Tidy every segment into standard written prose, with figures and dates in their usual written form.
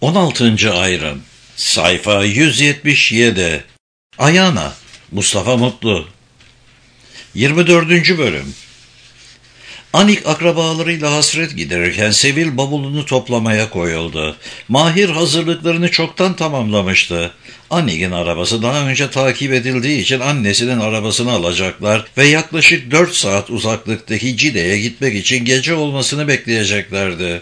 16. Ayrım. Sayfa 177. Ayana, Mustafa Mutlu. 24. Bölüm. Anik akrabalarıyla hasret giderirken Sevil bavulunu toplamaya koyuldu. Mahir hazırlıklarını çoktan tamamlamıştı. Anik'in arabası daha önce takip edildiği için annesinin arabasını alacaklar ve yaklaşık 4 saat uzaklıktaki Cide'ye gitmek için gece olmasını bekleyeceklerdi.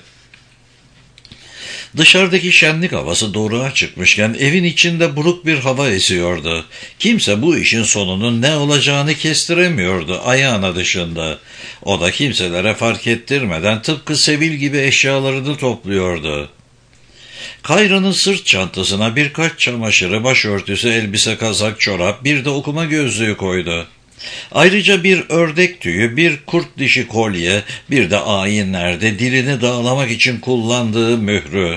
Dışarıdaki şenlik havası doruğa çıkmışken evin içinde buruk bir hava esiyordu. Kimse bu işin sonunun ne olacağını kestiremiyordu Ayana dışında. O da kimselere fark ettirmeden tıpkı Sevil gibi eşyalarını topluyordu. Kayra'nın sırt çantasına birkaç çamaşırı, başörtüsü, elbise, kazak, çorap, bir de okuma gözlüğü koydu. Ayrıca bir ördek tüyü, bir kurt dişi kolye, bir de ayinlerde dilini dağlamak için kullandığı mührü.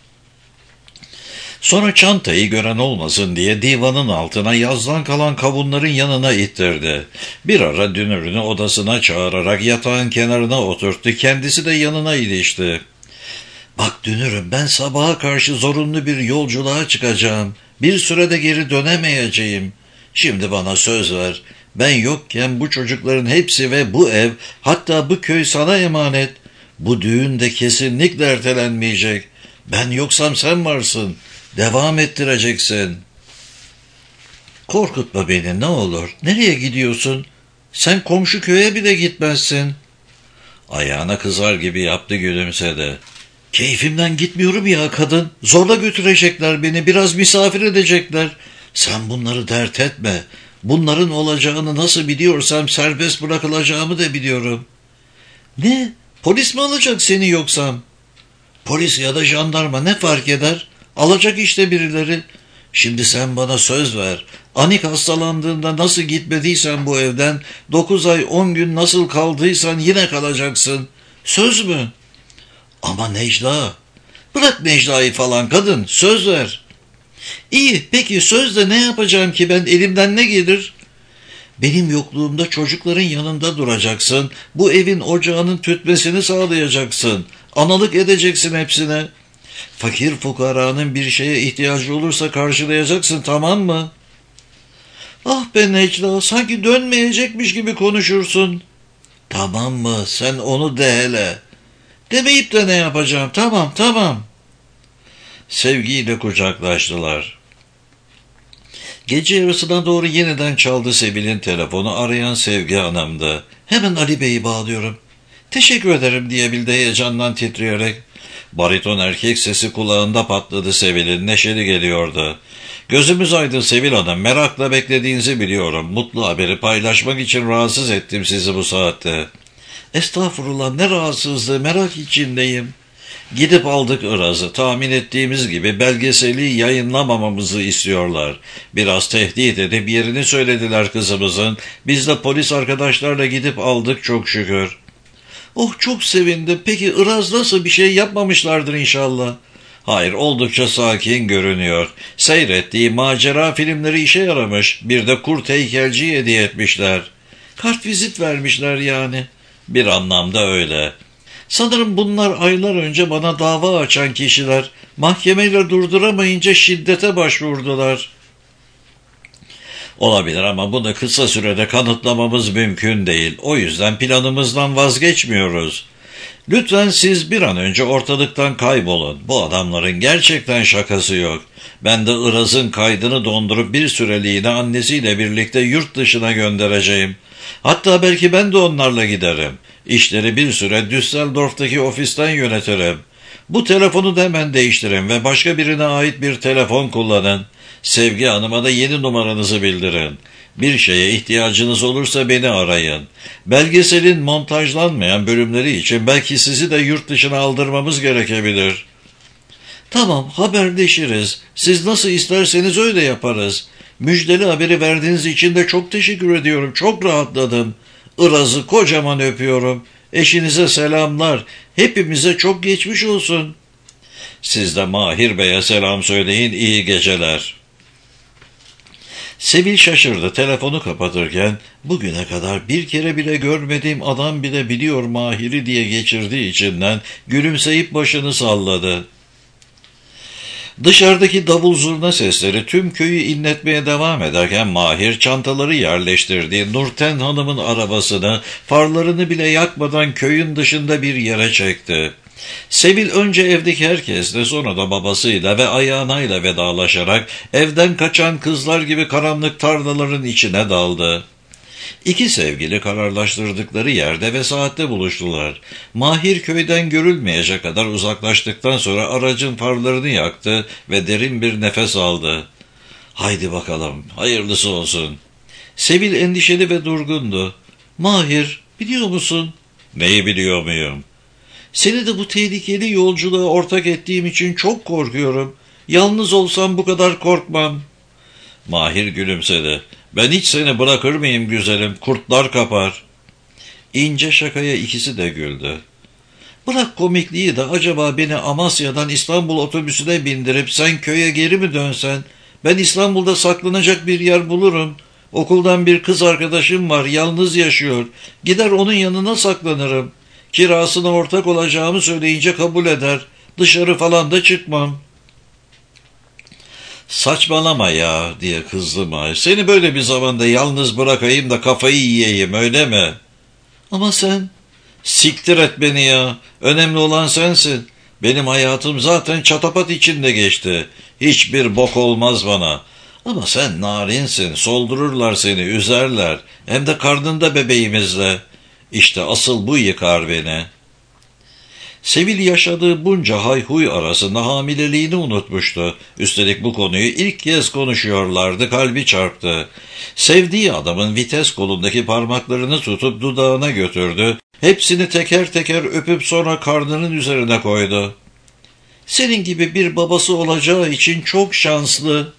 Sonra çantayı gören olmasın diye divanın altına yazdan kalan kavunların yanına ittirdi. Bir ara Dünür'ünü odasına çağırarak yatağın kenarına oturttu, kendisi de yanına ilişti. "Bak Dünür'üm, ben sabaha karşı zorunlu bir yolculuğa çıkacağım. Bir sürede geri dönemeyeceğim. Şimdi bana söz ver. Ben yokken bu çocukların hepsi ve bu ev, hatta bu köy sana emanet. Bu düğün de kesinlikle ertelenmeyecek. Ben yoksam sen varsın. Devam ettireceksin." "Korkutma beni ne olur. Nereye gidiyorsun? Sen komşu köye bile gitmezsin." Ayağına kızar gibi yaptı, gülümsedi. "Keyfimden gitmiyorum ya kadın. Zorla götürecekler beni, biraz misafir edecekler. Sen bunları dert etme. Bunların olacağını nasıl biliyorsam serbest bırakılacağımı da biliyorum." "Ne? Polis mi alacak seni yoksam?" "Polis ya da jandarma ne fark eder? Alacak işte birileri. Şimdi sen bana söz ver. Anik hastalandığında nasıl gitmediysen bu evden, 9 ay 10 gün nasıl kaldıysan yine kalacaksın. Söz mü?" "Ama Necla." "Bırak Necla'yı falan kadın, söz ver." "İyi, peki sözle ne yapacağım ki ben, elimden ne gelir?" "Benim yokluğumda çocukların yanında duracaksın. Bu evin ocağının tütmesini sağlayacaksın. Analık edeceksin hepsine. Fakir fukaranın bir şeye ihtiyacı olursa karşılayacaksın, tamam mı?" "Ah be Necla, sanki dönmeyecekmiş gibi konuşursun." "Tamam mı? Sen onu de hele." "Demeyip de ne yapacağım? Tamam, tamam." Sevgiyle kucaklaştılar. Gece yarısına doğru yeniden çaldı Sevil'in telefonu. Arayan Sevgi Hanım'dı. "Hemen Ali Bey'i bağlıyorum." "Teşekkür ederim," diyebildi heyecandan titreyerek. Bariton erkek sesi kulağında patladı Sevil'in. Neşeli geliyordu. "Gözümüz aydın Sevil Hanım. Merakla beklediğinizi biliyorum. Mutlu haberi paylaşmak için rahatsız ettim sizi bu saatte." "Estağfurullah, ne rahatsızlığı, merak içindeyim." "Gidip aldık Iraz'ı. Tahmin ettiğimiz gibi belgeseli yayınlamamamızı istiyorlar. Biraz tehdit edip yerini söylediler kızımızın. Biz de polis arkadaşlarla gidip aldık çok şükür." "Oh, çok sevindim. Peki Iraz nasıl, bir şey yapmamışlardır inşallah?" "Hayır, oldukça sakin görünüyor. Seyrettiği macera filmleri işe yaramış. Bir de kurt heykelci hediye etmişler." "Kartvizit vermişler yani." "Bir anlamda öyle." "Sanırım bunlar aylar önce bana dava açan kişiler. Mahkemeyle durduramayınca şiddete başvurdular." "Olabilir ama bunu kısa sürede kanıtlamamız mümkün değil. O yüzden planımızdan vazgeçmiyoruz. Lütfen siz bir an önce ortalıktan kaybolun. Bu adamların gerçekten şakası yok. Ben de Iraz'ın kaydını dondurup bir süreliğine annesiyle birlikte yurt dışına göndereceğim. Hatta belki ben de onlarla giderim. İşleri bir süre Düsseldorf'taki ofisten yönetirim. Bu telefonu da hemen değiştirin ve başka birine ait bir telefon kullanın. Sevgi Hanım'a da yeni numaranızı bildirin. Bir şeye ihtiyacınız olursa beni arayın. Belgeselin montajlanmayan bölümleri için belki sizi de yurt dışına aldırmamız gerekebilir." "Tamam, haberleşiriz. Siz nasıl isterseniz öyle yaparız. Müjdeli haberi verdiğiniz için de çok teşekkür ediyorum. Çok rahatladım. Iraz'ı kocaman öpüyorum. Eşinize selamlar. Hepimize çok geçmiş olsun." "Siz de Mahir Bey'e selam söyleyin. İyi geceler." Sevil şaşırdı telefonu kapatırken. Bugüne kadar bir kere bile görmediğim adam bile biliyor Mahir'i diye geçirdiği içinden, gülümseyip başını salladı. Dışarıdaki davul zurna sesleri tüm köyü inletmeye devam ederken Mahir çantaları yerleştirdiği Nurten Hanım'ın arabasını farlarını bile yakmadan köyün dışında bir yere çekti. Sevil önce evdeki herkesle sonra da babasıyla ve ayağınayla vedalaşarak evden kaçan kızlar gibi karanlık tarlaların içine daldı. İki sevgili kararlaştırdıkları yerde ve saatte buluştular. Mahir köyden görülmeyecek kadar uzaklaştıktan sonra aracın farlarını yaktı ve derin bir nefes aldı. Haydi bakalım, hayırlısı olsun. Sevil endişeli ve durgundu. Mahir, biliyor musun? Neyi biliyor muyum? Seni de bu tehlikeli yolculuğa ortak ettiğim için çok korkuyorum. Yalnız olsam bu kadar korkmam. Mahir gülümsedi. Ben hiç seni bırakır mıyım güzelim, kurtlar kapar. İnce şakaya ikisi de güldü. Bırak komikliği de acaba beni Amasya'dan İstanbul otobüsüne bindirip sen köye geri mi dönsen? Ben İstanbul'da saklanacak bir yer bulurum. Okuldan bir kız arkadaşım var, yalnız yaşıyor. Gider onun yanına saklanırım. Kirasına ortak olacağımı söyleyince kabul eder. Dışarı falan da çıkmam. Saçmalama ya diye kızdı Mahir. Seni böyle bir zamanda yalnız bırakayım da kafayı yiyeyim öyle mi? Ama sen... Siktir et beni ya. Önemli olan sensin. Benim hayatım zaten çatapat içinde geçti. Hiçbir bok olmaz bana. Ama sen narinsin. Soldururlar seni, üzerler. Hem de karnında bebeğimizle. İşte asıl bu yıkar beni. Sevil yaşadığı bunca hayhuy arasında hamileliğini unutmuştu. Üstelik bu konuyu ilk kez konuşuyorlardı, kalbi çarptı. Sevdiği adamın vites kolundaki parmaklarını tutup dudağına götürdü. Hepsini teker teker öpüp sonra karnının üzerine koydu. Senin gibi bir babası olacağı için çok şanslı.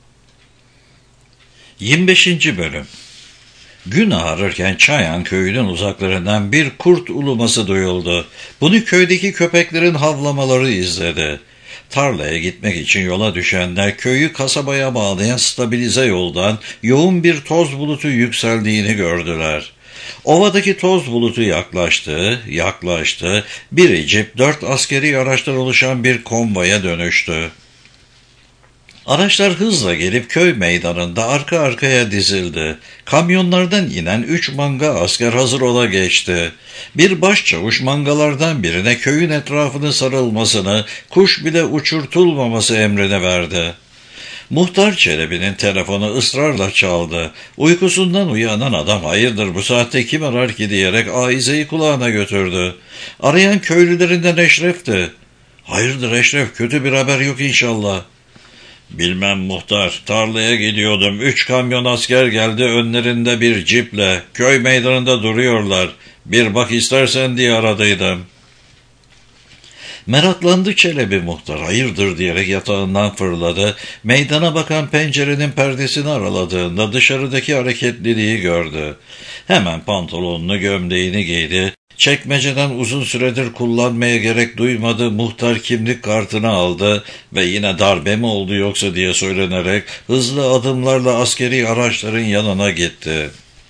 25. Bölüm. Gün ağarırken Çayan köyünün uzaklarından bir kurt uluması duyuldu. Bunu köydeki köpeklerin havlamaları izledi. Tarlaya gitmek için yola düşenler köyü kasabaya bağlayan stabilize yoldan yoğun bir toz bulutu yükseldiğini gördüler. Ovadaki toz bulutu yaklaştı. Bir cip 4 askeri araçtan oluşan bir konvoya dönüştü. Araçlar hızla gelip köy meydanında arka arkaya dizildi. Kamyonlardan inen 3 manga asker hazır ola geçti. Bir başçavuş mangalardan birine köyün etrafını sarılmasını, kuş bile uçurtulmaması emrini verdi. Muhtar Çelebi'nin telefonu ısrarla çaldı. Uykusundan uyanan adam hayırdır bu saatte kim arar ki diyerek aizeyi kulağına götürdü. Arayan köylülerinden Eşref'ti. Hayırdır Eşref, kötü bir haber yok inşallah. Bilmem muhtar, tarlaya gidiyordum. 3 kamyon asker geldi önlerinde bir ciple. Köy meydanında duruyorlar. Bir bak istersen diye aradıydım. Meraklandı Çelebi muhtar. Hayırdır diyerek yatağından fırladı. Meydana bakan pencerenin perdesini araladığında dışarıdaki hareketliliği gördü. Hemen pantolonunu gömleğini giydi. Çekmeceden uzun süredir kullanmaya gerek duymadığı muhtar kimlik kartını aldı ve yine darbe mi oldu yoksa diye söylenerek hızlı adımlarla askeri araçların yanına gitti.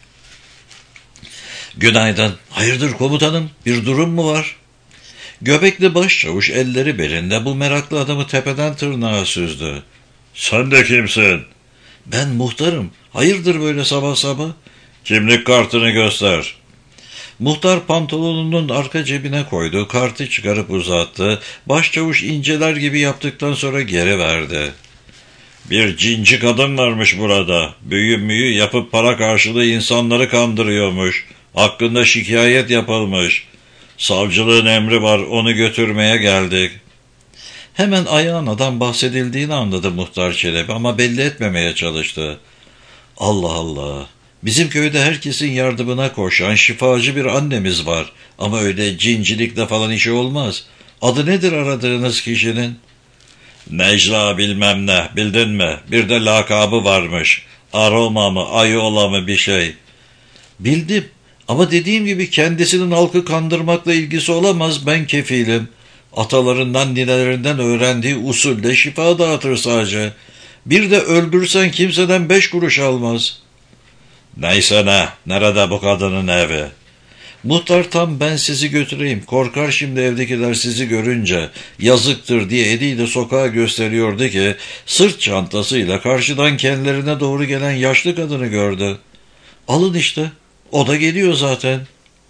Günaydın. Hayırdır komutanım? Bir durum mu var? Göbekli başçavuş elleri belinde bu meraklı adamı tepeden tırnağa süzdü. Sen de kimsin? Ben muhtarım. Hayırdır böyle sabah sabah? Kimlik kartını göster. Muhtar pantolonunun arka cebine koydu, kartı çıkarıp uzattı. Başçavuş inceler gibi yaptıktan sonra geri verdi. Bir cinci kadın varmış burada. Büyü yapıp para karşılığı insanları kandırıyormuş. Hakkında şikayet yapılmış. Savcılığın emri var, onu götürmeye geldik. Hemen ayağınadan bahsedildiğini anladı Muhtar Çelebi ama belli etmemeye çalıştı. Allah Allah, bizim köyde herkesin yardımına koşan şifacı bir annemiz var ama öyle cincilikle falan işi olmaz. Adı nedir aradığınız kişinin? Necla bilmem ne, bildin mi? Bir de lakabı varmış. Aroma mı, Ayola mı bir şey. Bildim. Ama dediğim gibi kendisinin halkı kandırmakla ilgisi olamaz, ben kefilim. Atalarından ninelerinden öğrendiği usulle şifa dağıtır sadece. Bir de öldürsen kimseden 5 kuruş almaz. Neyse ne, nerede bu kadının evi? Muhtar tam ben sizi götüreyim, korkar şimdi evdekiler sizi görünce, yazıktır diye eliyle sokağa gösteriyordu ki, sırt çantasıyla karşıdan kendilerine doğru gelen yaşlı kadını gördü. Alın işte, o da geliyor zaten.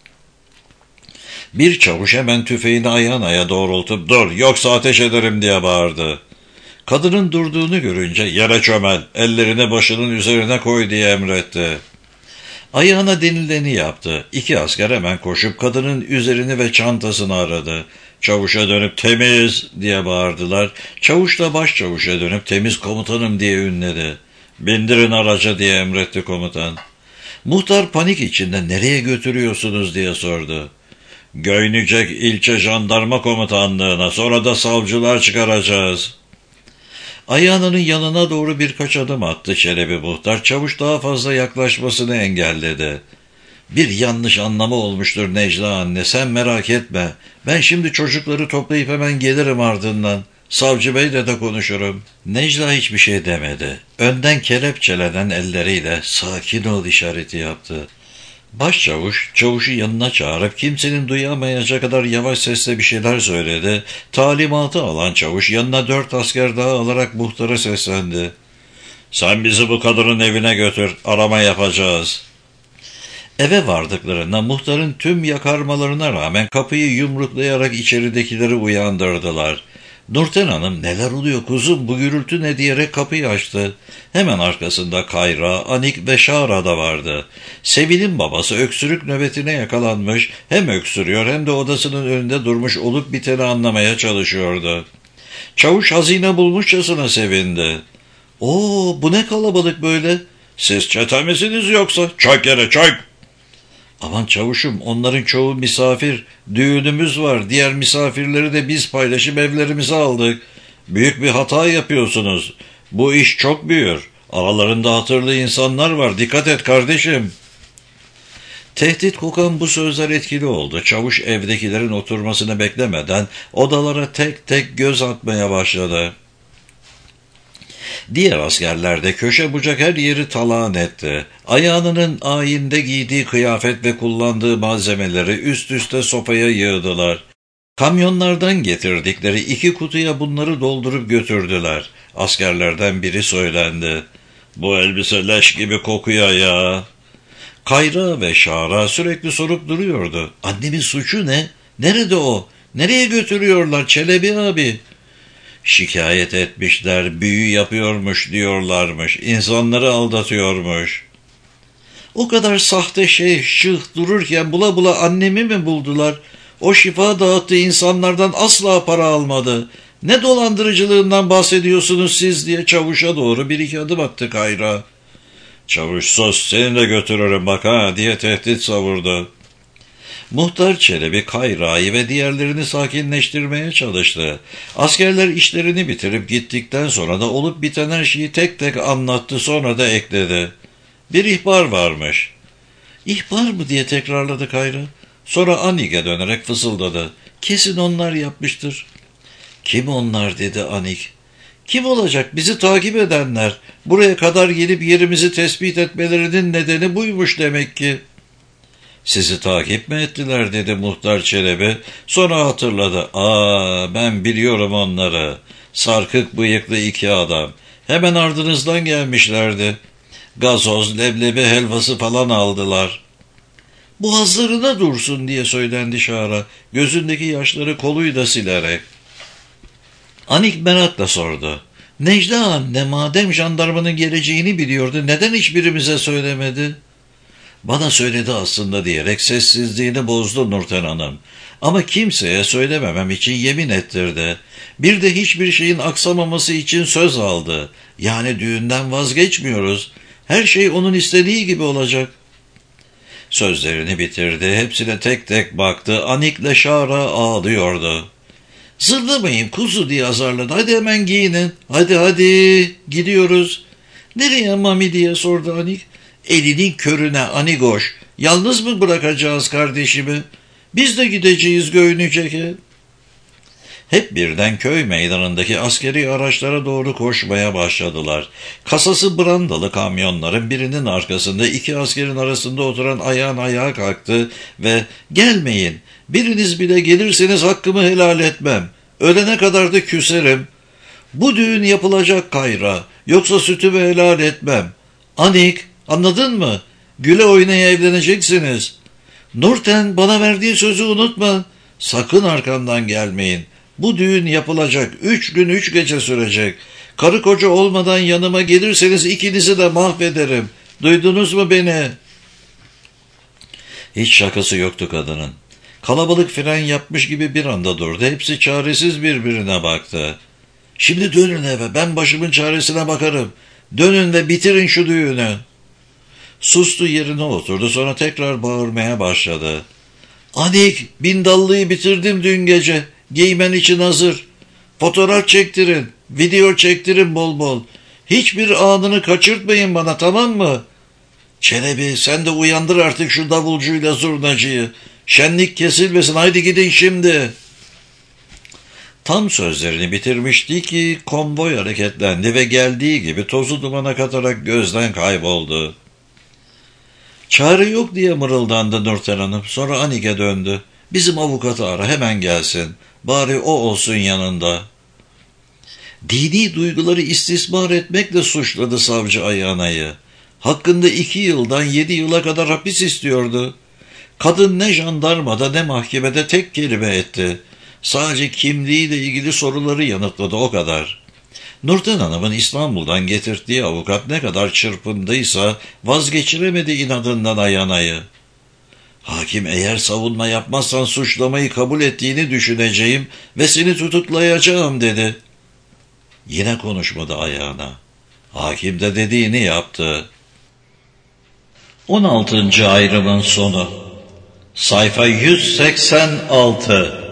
Bir çavuş hemen tüfeğini Ayana'ya doğrultup dur yoksa ateş ederim diye bağırdı. Kadının durduğunu görünce yere çömel, ellerini başının üzerine koy diye emretti. Ayağına denileni yaptı. 2 asker hemen koşup kadının üzerini ve çantasını aradı. Çavuşa dönüp temiz diye bağırdılar. Çavuş da başçavuşa dönüp temiz komutanım diye ünledi. Bindirin araca diye emretti komutan. Muhtar panik içinde nereye götürüyorsunuz diye sordu. Göynecek ilçe jandarma komutanlığına, sonra da savcılar çıkaracağız. Ayağının yanına doğru birkaç adım attı Çelebi muhtar. Çavuş daha fazla yaklaşmasını engelledi. Bir yanlış anlama olmuştur Necla anne, sen merak etme. Ben şimdi çocukları toplayıp hemen gelirim ardından. Savcı beyle de konuşurum. Necla hiçbir şey demedi. Önden kelepçelenen elleriyle sakin ol işareti yaptı. Başçavuş, çavuşu yanına çağırıp kimsenin duyamayacağı kadar yavaş sesle bir şeyler söyledi. Talimatı alan çavuş yanına 4 asker daha alarak muhtara seslendi. Sen bizi bu kadının evine götür, arama yapacağız. Eve vardıklarında muhtarın tüm yakarmalarına rağmen kapıyı yumruklayarak içeridekileri uyandırdılar. Nurten Hanım neler oluyor kuzum bu gürültü ne diyerek kapıyı açtı. Hemen arkasında Kayra, Anik ve Şara da vardı. Sevil'in babası öksürük nöbetine yakalanmış, hem öksürüyor hem de odasının önünde durmuş olup biteni anlamaya çalışıyordu. Çavuş hazine bulmuşçasına sevindi. Oo, bu ne kalabalık böyle? Siz çete misiniz yoksa? Çök yere çök! Aman çavuşum, onların çoğu misafir. Düğünümüz var. Diğer misafirleri de biz paylaşıp evlerimize aldık. Büyük bir hata yapıyorsunuz. Bu iş çok büyür. Aralarında hatırlı insanlar var. Dikkat et kardeşim. Tehdit kokan bu sözler etkili oldu. Çavuş evdekilerin oturmasını beklemeden odalara tek tek göz atmaya başladı. Diğer askerler de köşe bucak her yeri talan etti. Ayağının ayinde giydiği kıyafet ve kullandığı malzemeleri üst üste sopaya yığdılar. Kamyonlardan getirdikleri 2 kutuya bunları doldurup götürdüler. Askerlerden biri söylendi. Bu elbise leş gibi kokuyor ya. Kayra ve Şara sürekli sorup duruyordu. Annemin suçu ne? Nerede o? Nereye götürüyorlar Çelebi abi? Şikayet etmişler, büyü yapıyormuş diyorlarmış, insanları aldatıyormuş. O kadar sahte şık dururken bula bula annemi mi buldular? O şifa dağıttığı insanlardan asla para almadı. Ne dolandırıcılığından bahsediyorsunuz siz diye çavuşa doğru 1-2 adım attı Kayra. Çavuş sus seni de götürürüm bak ha diye tehdit savurdu. Muhtar Çelebi Kayra'yı ve diğerlerini sakinleştirmeye çalıştı. Askerler işlerini bitirip gittikten sonra da olup biten her şeyi tek tek anlattı, sonra da ekledi. Bir ihbar varmış. İhbar mı diye tekrarladı Kayra. Sonra Anik'e dönerek fısıldadı. Kesin onlar yapmıştır. Kim onlar dedi Anik. Kim olacak? Bizi takip edenler. Buraya kadar gelip yerimizi tespit etmelerinin nedeni buymuş demek ki. Sizi takip mi ettiler dedi muhtar Çelebi. Sonra hatırladı. Ben biliyorum onları. Sarkık bıyıklı 2 adam. Hemen ardınızdan gelmişlerdi. Gazoz, leblebi helvası falan aldılar. Boğazlarına dursun diye söylendi Şara. Gözündeki yaşları koluyla silerek. Anik merakla sordu. Necla anne madem jandarmanın geleceğini biliyordu neden hiçbirimize söylemedi? Bana söyledi aslında diyerek sessizliğini bozdu Nurten Hanım. Ama kimseye söylememem için yemin ettirdi. Bir de hiçbir şeyin aksamaması için söz aldı. Yani düğünden vazgeçmiyoruz. Her şey onun istediği gibi olacak. Sözlerini bitirdi. Hepsine tek tek baktı. Anik'le Şara ağlıyordu. Zırlamayın kuzu diye azarladı. Hadi hemen giyinin. Hadi gidiyoruz. Nereye mami diye sordu Anik. Elinin körüne Anigoş. Yalnız mı bırakacağız kardeşimi? Biz de gideceğiz Göynücek'e. Hep birden köy meydanındaki askeri araçlara doğru koşmaya başladılar. Kasası brandalı kamyonların birinin arkasında iki askerin arasında oturan ayağın ayağa kalktı ve "Gelmeyin, biriniz bile gelirseniz hakkımı helal etmem. Ölene kadar da küserim. Bu düğün yapılacak Kayra, yoksa sütümü helal etmem. Anik, anladın mı? Güle oynaya evleneceksiniz. Nurten, bana verdiği sözü unutma. Sakın arkamdan gelmeyin. Bu düğün yapılacak. 3 gün 3 gece sürecek. Karı koca olmadan yanıma gelirseniz ikinizi de mahvederim. Duydunuz mu beni?" Hiç şakası yoktu kadının. Kalabalık fren yapmış gibi bir anda durdu. Hepsi çaresiz birbirine baktı. "Şimdi dönün eve, ben başımın çaresine bakarım. Dönün ve bitirin şu düğünü." Sustu, yerine oturdu, sonra tekrar bağırmaya başladı. "Anik, bindallıyı bitirdim dün gece. Giymen için hazır. Fotoğraf çektirin, video çektirin bol bol. Hiçbir anını kaçırtmayın bana, tamam mı? Çelebi, sen de uyandır artık şu davulcuyla zurnacıyı. Şenlik kesilmesin, haydi gidin şimdi." Tam sözlerini bitirmişti ki konvoy hareketlendi ve geldiği gibi tozu dumana katarak gözden kayboldu. "Çare yok," diye mırıldandı Nurten Hanım. Sonra Anik'e döndü. "Bizim avukatı ara, hemen gelsin. Bari o olsun yanında." Dini duyguları istismar etmekle suçladı savcı Ayana'yı. Hakkında 2 yıldan 7 yıla kadar hapis istiyordu. Kadın ne jandarmada ne mahkemede tek kelime etti. Sadece kimliğiyle ilgili soruları yanıtladı, o kadar. Nurten Hanım'ın İstanbul'dan getirdiği avukat ne kadar çırpındıysa vazgeçiremedi inadından Ayana'yı. "Hakim, eğer savunma yapmazsan suçlamayı kabul ettiğini düşüneceğim ve seni tutuklayacağım," dedi. Yine konuşmadı Ayana. Hakim de dediğini yaptı. 16. ayrımın sonu. Sayfa 186.